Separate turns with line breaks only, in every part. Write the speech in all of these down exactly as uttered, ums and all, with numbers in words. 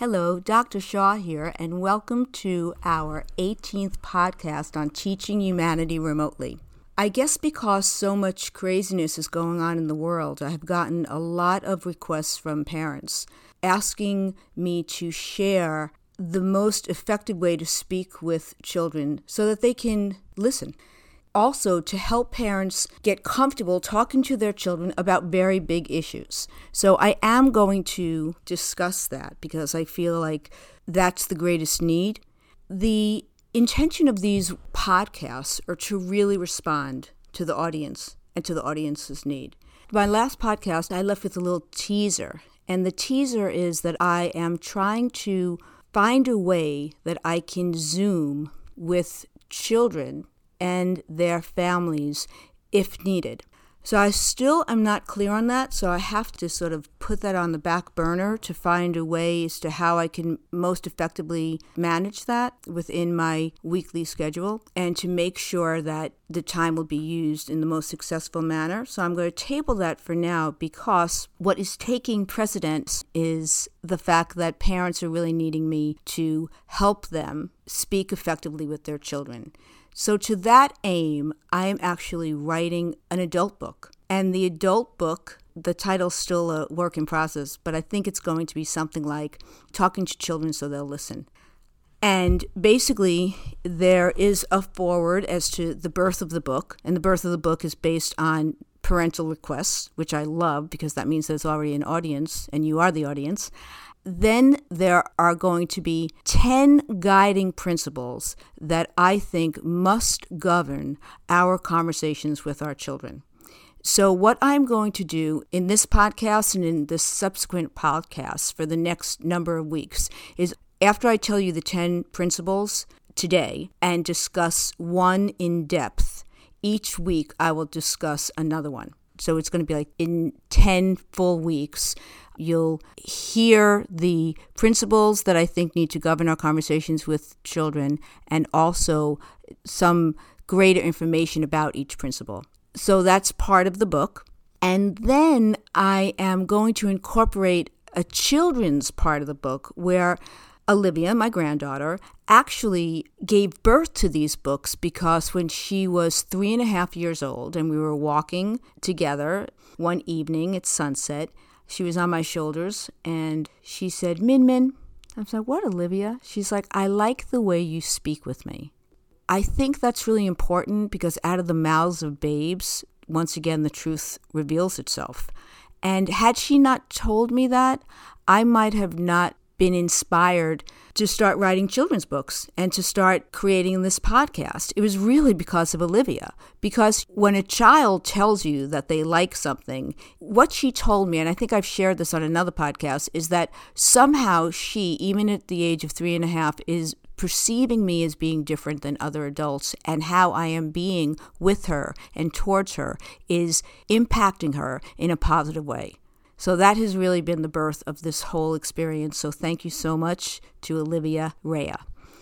Hello, Doctor Shaw here, and welcome to our eighteenth podcast on teaching humanity remotely. I guess because so much craziness is going on in the world, I have gotten a lot of requests from parents asking me to share the most effective way to speak with children so that they can listen. Also, to help parents get comfortable talking to their children about very big issues. So I am going to discuss that because I feel like that's the greatest need. The intention of these podcasts are to really respond to the audience and to the audience's need. My last podcast, I left with a little teaser. And the teaser is that I am trying to find a way that I can Zoom with children and their families if needed. So I still am not clear on that, so I have to sort of put that on the back burner to find a way as to how I can most effectively manage that within my weekly schedule and to make sure that the time will be used in the most successful manner. So I'm going to table that for now because what is taking precedence is the fact that parents are really needing me to help them speak effectively with their children. So to that aim, I am actually writing an adult book. And the adult book, the title's still a work in process, but I think it's going to be something like Talking to Children So They'll Listen. And basically, there is a foreword as to the birth of the book. And the birth of the book is based on parental requests, which I love because that means there's already an audience and you are the audience. Then there are going to be ten guiding principles that I think must govern our conversations with our children. So what I'm going to do in this podcast and in the subsequent podcasts for the next number of weeks is after I tell you the ten principles today and discuss one in depth, each week I will discuss another one. So it's going to be like in ten full weeks, you'll hear the principles that I think need to govern our conversations with children and also some greater information about each principle. So that's part of the book. And then I am going to incorporate a children's part of the book where Olivia, my granddaughter, actually gave birth to these books because when she was three and a half years old and we were walking together one evening at sunset, she was on my shoulders and she said, Min Min. I was like, what, Olivia? She's like, I like the way you speak with me. I think that's really important because out of the mouths of babes, once again, the truth reveals itself. And had she not told me that, I might have not been inspired to start writing children's books and to start creating this podcast. It was really because of Olivia. Because when a child tells you that they like something, what she told me, and I think I've shared this on another podcast, is that somehow she, even at the age of three and a half, is perceiving me as being different than other adults, and how I am being with her and towards her is impacting her in a positive way. So that has really been the birth of this whole experience. So thank you so much to Olivia Rea.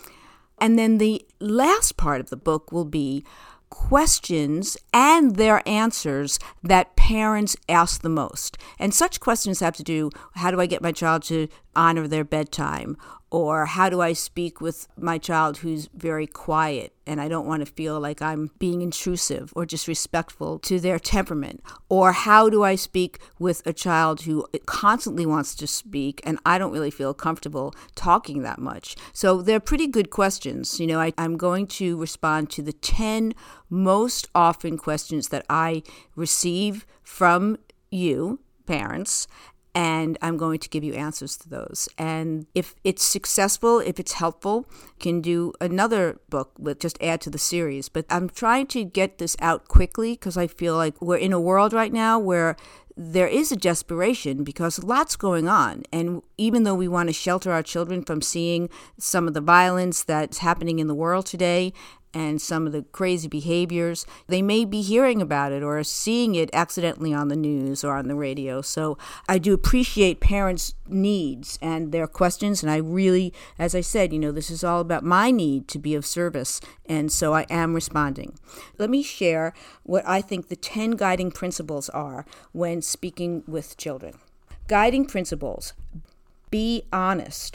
And then the last part of the book will be questions and their answers that parents ask the most. And such questions have to do, how do I get my child to honor their bedtime? Or how do I speak with my child who's very quiet and I don't want to feel like I'm being intrusive or disrespectful to their temperament? Or how do I speak with a child who constantly wants to speak and I don't really feel comfortable talking that much? So they're pretty good questions. You know, I, I'm going to respond to the ten most often questions that I receive from you, parents, and I'm going to give you answers to those. And if it's successful, if it's helpful, can do another book with just add to the series. But I'm trying to get this out quickly because I feel like we're in a world right now where there is a desperation because lots going on. And even though we want to shelter our children from seeing some of the violence that's happening in the world today and some of the crazy behaviors, they may be hearing about it or seeing it accidentally on the news or on the radio. So I do appreciate parents' needs and their questions. And I really, as I said, you know, this is all about my need to be of service. And so I am responding. Let me share what I think the ten guiding principles are when speaking with children. Guiding principles: be honest.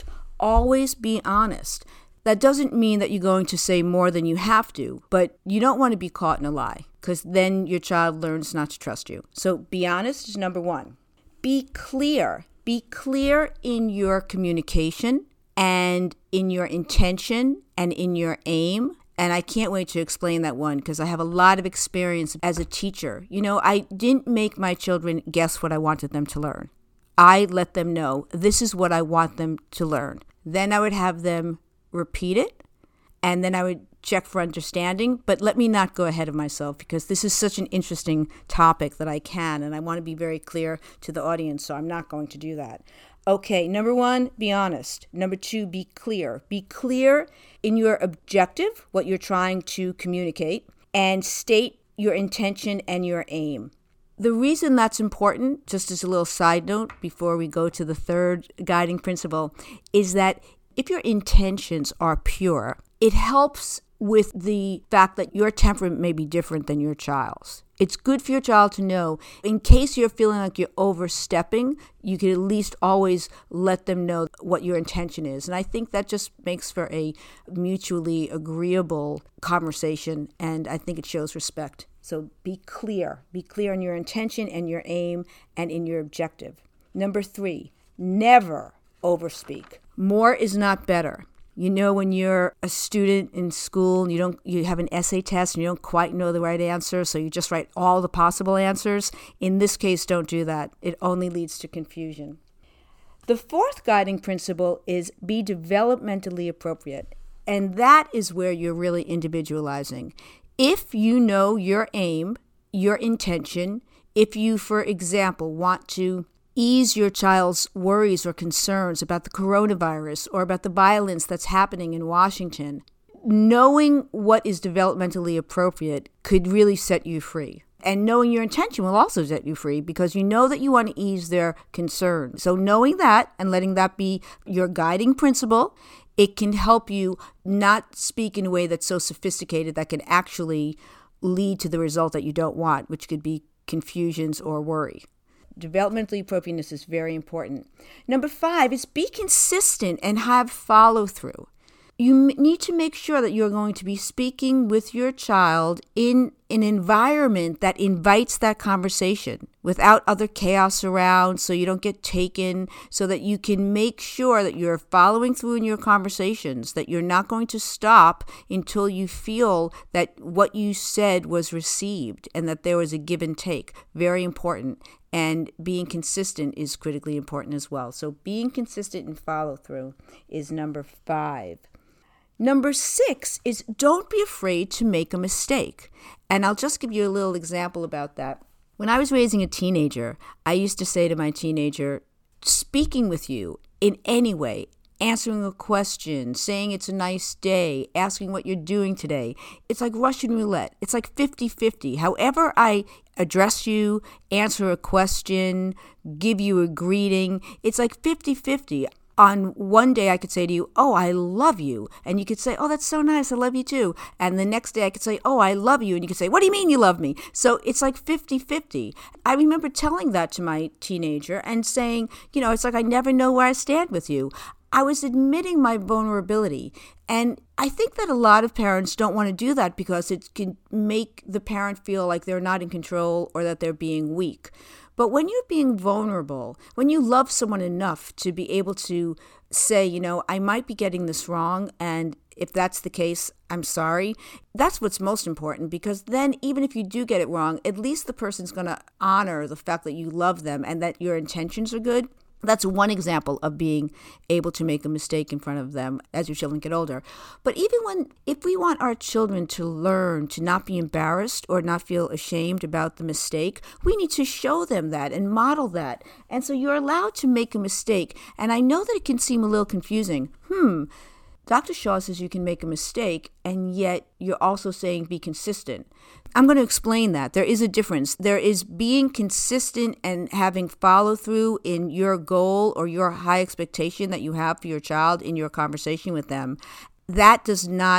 always be honest. That doesn't mean that you're going to say more than you have to, but you don't want to be caught in a lie because then your child learns not to trust you. So be honest is number one. Be clear. Be clear in your communication and in your intention and in your aim. And I can't wait to explain that one because I have a lot of experience as a teacher. You know, I didn't make my children guess what I wanted them to learn. I let them know this is what I want them to learn. Then I would have them repeat it, and then I would check for understanding. But let me not go ahead of myself because this is such an interesting topic that I can, and I want to be very clear to the audience, so I'm not going to do that. Okay, number one, be honest. Number two, be clear. Be clear in your objective, what you're trying to communicate, and state your intention and your aim. The reason that's important, just as a little side note before we go to the third guiding principle, is that if your intentions are pure, it helps with the fact that your temperament may be different than your child's. It's good for your child to know, in case you're feeling like you're overstepping, you can at least always let them know what your intention is. And I think that just makes for a mutually agreeable conversation, and I think it shows respect. So be clear. Be clear in your intention and your aim and in your objective. Number three, never overspeak. More is not better. You know, when you're a student in school and you don't, you have an essay test and you don't quite know the right answer, so you just write all the possible answers. In this case, don't do that. It only leads to confusion. The fourth guiding principle is be developmentally appropriate. And that is where you're really individualizing. If you know your aim, your intention, if you, for example, want to ease your child's worries or concerns about the coronavirus or about the violence that's happening in Washington, knowing what is developmentally appropriate could really set you free. And knowing your intention will also set you free because you know that you want to ease their concerns. So knowing that and letting that be your guiding principle, it can help you not speak in a way that's so sophisticated that can actually lead to the result that you don't want, which could be confusions or worry. Developmentally appropriateness is very important. Number five is be consistent and have follow through. You need to make sure that you're going to be speaking with your child in an environment that invites that conversation without other chaos around, so you don't get taken, so that you can make sure that you're following through in your conversations, that you're not going to stop until you feel that what you said was received and that there was a give and take. Very important. And being consistent is critically important as well. So being consistent and follow through is number five. Number six is don't be afraid to make a mistake. And I'll just give you a little example about that. When I was raising a teenager, I used to say to my teenager, speaking with you in any way, answering a question, saying it's a nice day, asking what you're doing today, it's like Russian roulette. It's like fifty-fifty. However I address you, answer a question, give you a greeting, it's like fifty-fifty. On one day I could say to you, oh, I love you. And you could say, oh, that's so nice. I love you too. And the next day I could say, oh, I love you. And you could say, what do you mean you love me? So it's like fifty-fifty. I remember telling that to my teenager and saying, you know, it's like I never know where I stand with you. I was admitting my vulnerability. And I think that a lot of parents don't want to do that because it can make the parent feel like they're not in control or that they're being weak. But when you're being vulnerable, when you love someone enough to be able to say, you know, I might be getting this wrong, and if that's the case, I'm sorry, that's what's most important, because then even if you do get it wrong, at least the person's going to honor the fact that you love them and that your intentions are good. That's one example of being able to make a mistake in front of them as your children get older. But even when, if we want our children to learn to not be embarrassed or not feel ashamed about the mistake, we need to show them that and model that. And so you're allowed to make a mistake. And I know that it can seem a little confusing. Hmm. Doctor Shaw says you can make a mistake, and yet you're also saying be consistent. I'm going to explain that. There is a difference. There is being consistent and having follow through in your goal or your high expectation that you have for your child in your conversation with them. That does not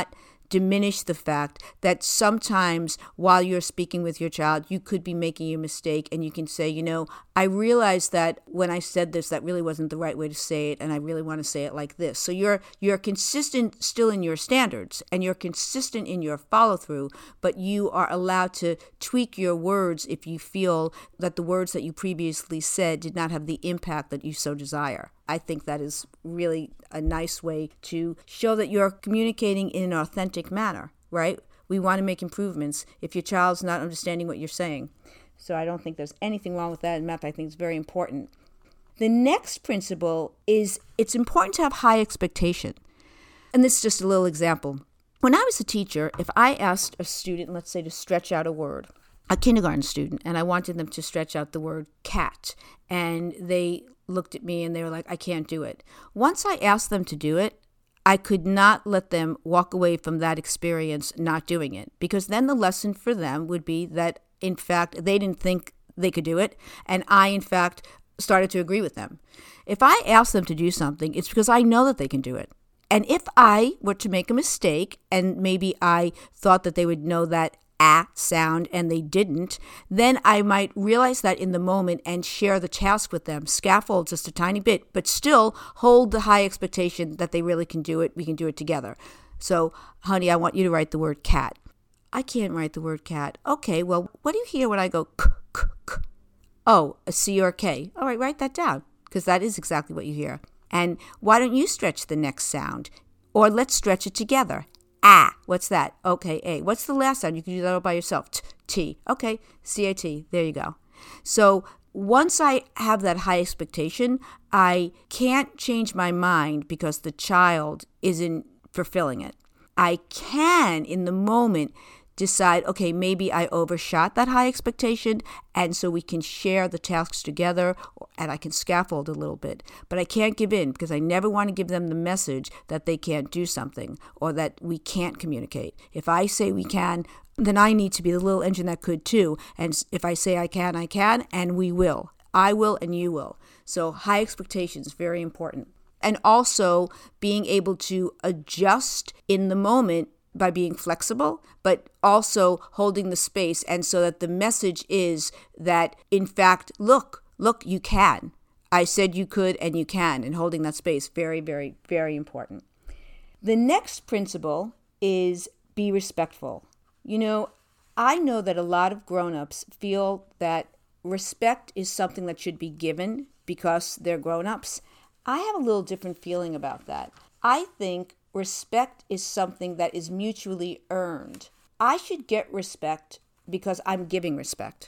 diminish the fact that sometimes while you're speaking with your child, you could be making a mistake, and you can say, you know, I realized that when I said this, that really wasn't the right way to say it, and I really want to say it like this. So you're you're consistent still in your standards, and you're consistent in your follow-through, but you are allowed to tweak your words if you feel that the words that you previously said did not have the impact that you so desire. I think that is really a nice way to show that you're communicating in an authentic manner, right? We want to make improvements if your child's not understanding what you're saying. So I don't think there's anything wrong with that. In fact, I think it's very important. The next principle is it's important to have high expectation. And this is just a little example. When I was a teacher, if I asked a student, let's say, to stretch out a word, a kindergarten student, and I wanted them to stretch out the word cat, and they looked at me and they were like, I can't do it. Once I asked them to do it, I could not let them walk away from that experience not doing it, because then the lesson for them would be that, in fact, they didn't think they could do it, and I, in fact, started to agree with them. If I ask them to do something, it's because I know that they can do it. And if I were to make a mistake, and maybe I thought that they would know that ah sound and they didn't, then I might realize that in the moment and share the task with them, scaffold just a tiny bit, but still hold the high expectation that they really can do it. We can do it together. So, honey, I want you to write the word cat. I can't write the word cat. Okay, well, what do you hear when I go k, k, k? Oh, a C or a K. All right, write that down, because that is exactly what you hear. And why don't you stretch the next sound? Or let's stretch it together. Ah, what's that? Okay, A. What's the last sound? You can do that all by yourself. T, T. Okay, C A T. There you go. So once I have that high expectation, I can't change my mind because the child isn't fulfilling it. I can, in the moment, decide, okay, maybe I overshot that high expectation, and so we can share the tasks together, and I can scaffold a little bit. But I can't give in, because I never want to give them the message that they can't do something or that we can't communicate. If I say we can, then I need to be the little engine that could too. And if I say I can, I can, and we will. I will and you will. So high expectations, very important. And also being able to adjust in the moment by being flexible, but also holding the space, and so that the message is that, in fact, look, look, you can. I said you could and you can, and holding that space, very, very, very important. The next principle is be respectful. You know, I know that a lot of grown-ups feel that respect is something that should be given because they're grown-ups. I have a little different feeling about that. I think respect is something that is mutually earned. I should get respect because I'm giving respect.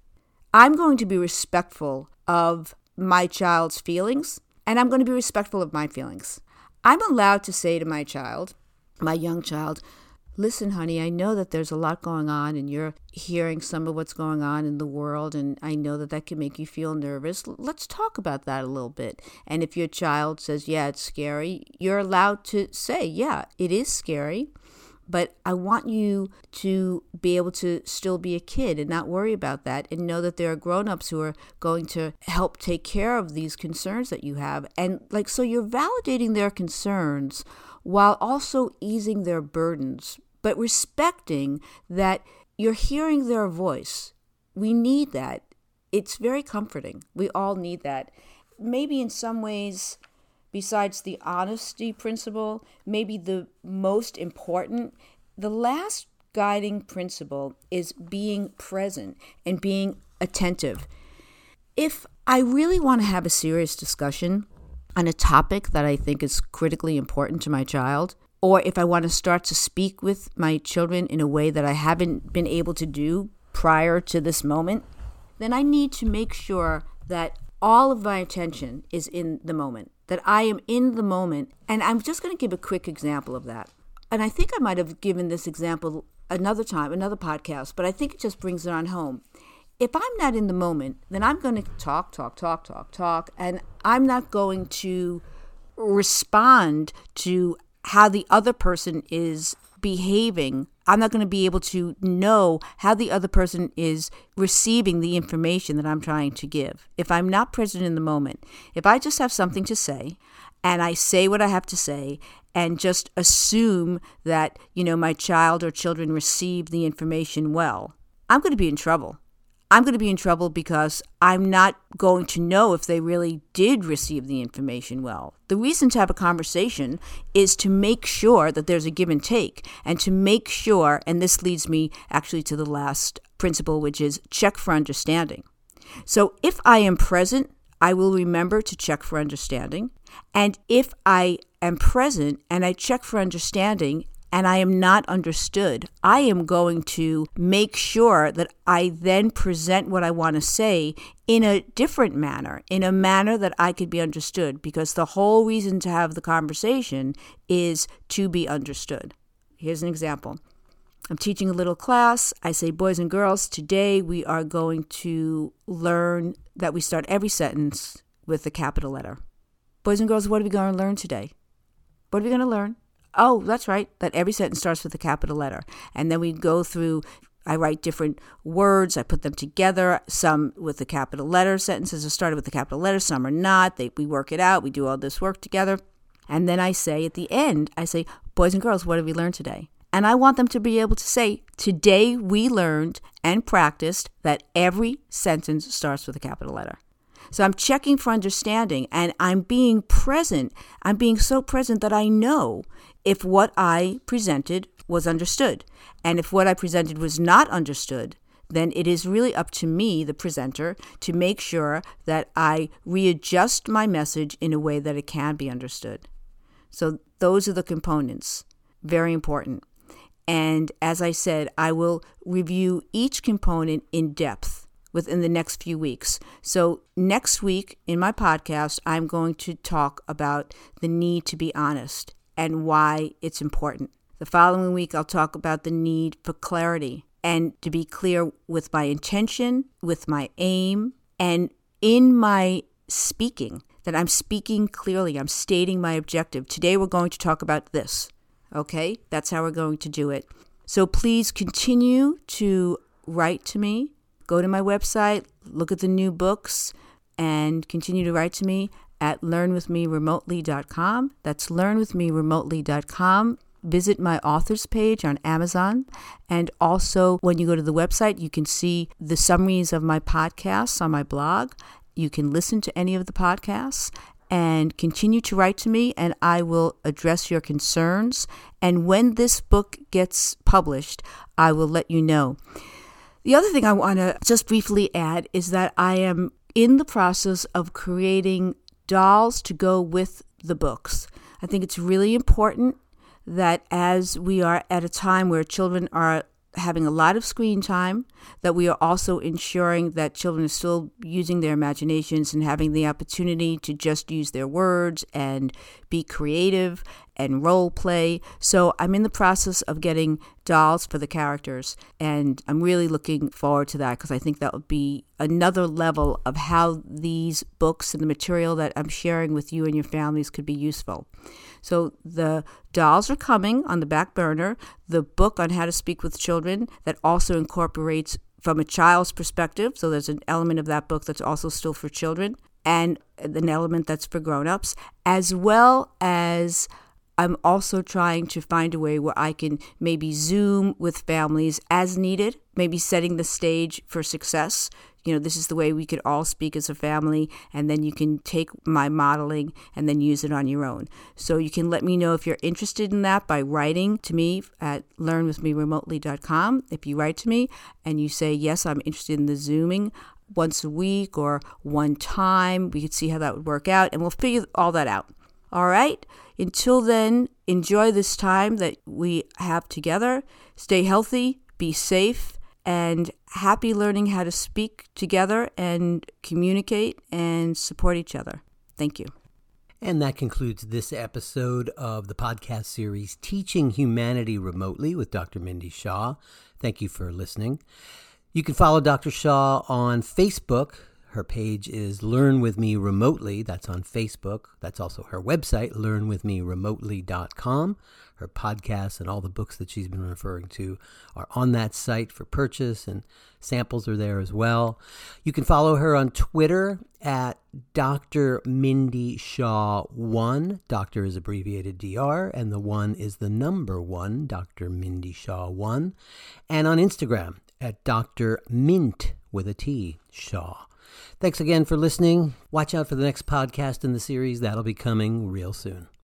I'm going to be respectful of my child's feelings, and I'm going to be respectful of my feelings. I'm allowed to say to my child, my young child, listen, honey, I know that there's a lot going on and you're hearing some of what's going on in the world, and I know that that can make you feel nervous. Let's talk about that a little bit. And if your child says, yeah, it's scary, you're allowed to say, yeah, it is scary, but I want you to be able to still be a kid and not worry about that, and know that there are grown-ups who are going to help take care of these concerns that you have. And like, so you're validating their concerns while also easing their burdens, but respecting that you're hearing their voice. We need that. It's very comforting. We all need that. Maybe in some ways, besides the honesty principle, maybe the most important, the last guiding principle is being present and being attentive. If I really want to have a serious discussion on a topic that I think is critically important to my child, or if I want to start to speak with my children in a way that I haven't been able to do prior to this moment, then I need to make sure that all of my attention is in the moment, that I am in the moment. And I'm just going to give a quick example of that. And I think I might have given this example another time, another podcast, but I think it just brings it on home. If I'm not in the moment, then I'm going to talk, talk, talk, talk, talk, and I'm not going to respond to how the other person is behaving. I'm not going to be able to know how the other person is receiving the information that I'm trying to give. If I'm not present in the moment, if I just have something to say and I say what I have to say and just assume that, you know, my child or children receive the information well, I'm going to be in trouble. I'm going to be in trouble because I'm not going to know if they really did receive the information well. The reason to have a conversation is to make sure that there's a give and take, and to make sure, and this leads me actually to the last principle, which is check for understanding. So if I am present, I will remember to check for understanding. And if I am present and I check for understanding and I am not understood, I am going to make sure that I then present what I want to say in a different manner, in a manner that I could be understood, because the whole reason to have the conversation is to be understood. Here's an example. I'm teaching a little class. I say, boys and girls, today we are going to learn that we start every sentence with a capital letter. Boys and girls, what are we going to learn today? What are we going to learn? Oh, that's right, that every sentence starts with a capital letter. And then we go through, I write different words, I put them together, some with the capital letter. Sentences are started with the capital letter, some are not. They, we work it out, we do all this work together. And then I say at the end, I say, boys and girls, what have we learned today? And I want them to be able to say, today we learned and practiced that every sentence starts with a capital letter. So I'm checking for understanding, and I'm being present. I'm being so present that I know if what I presented was understood. And if what I presented was not understood, then it is really up to me, the presenter, to make sure that I readjust my message in a way that it can be understood. So those are the components. Very important. And as I said, I will review each component in depth within the next few weeks. So next week in my podcast, I'm going to talk about the need to be honest and why it's important. The following week, I'll talk about the need for clarity and to be clear with my intention, with my aim, and in my speaking, that I'm speaking clearly. I'm stating my objective. Today, we're going to talk about this. Okay? That's how we're going to do it. So please continue to write to me. Go to my website, look at the new books, and continue to write to me at learn with me remotely dot com. That's learn with me remotely dot com. Visit my authors page on Amazon. And also, when you go to the website, you can see the summaries of my podcasts on my blog. You can listen to any of the podcasts and continue to write to me, and I will address your concerns. And when this book gets published, I will let you know. The other thing I want to just briefly add is that I am in the process of creating dolls to go with the books. I think it's really important that as we are at a time where children are having a lot of screen time, that we are also ensuring that children are still using their imaginations and having the opportunity to just use their words and be creative and role play. So I'm in the process of getting dolls for the characters, and I'm really looking forward to that because I think that would be another level of how these books and the material that I'm sharing with you and your families could be useful. So the dolls are coming on the back burner. The book on how to speak with children that also incorporates from a child's perspective. So there's an element of that book that's also still for children and an element that's for grown-ups, as well as I'm also trying to find a way where I can maybe Zoom with families as needed, maybe setting the stage for success. You know, this is the way we could all speak as a family, and then you can take my modeling and then use it on your own. So you can let me know if you're interested in that by writing to me at learn with me remotely dot com. If you write to me and you say, yes, I'm interested in the Zooming once a week or one time, we could see how that would work out, and we'll figure all that out. All right? Until then, enjoy this time that we have together. Stay healthy, be safe, and happy learning how to speak together and communicate and support each other. Thank you.
And that concludes this episode of the podcast series, Teaching Humanity Remotely with Doctor Mindy Shaw. Thank you for listening. You can follow Doctor Shaw on Facebook. Her page is Learn With Me Remotely. That's on Facebook. That's also her website, learn with me remotely dot com. Her podcasts and all the books that she's been referring to are on that site for purchase, and samples are there as well. You can follow her on Twitter at Doctor Mindy Shaw one. Doctor is abbreviated D R, and the one is the number one, Doctor Mindy Shaw one. And on Instagram at Doctor Mint with a T, Shaw. Thanks again for listening. Watch out for the next podcast in the series. That'll be coming real soon.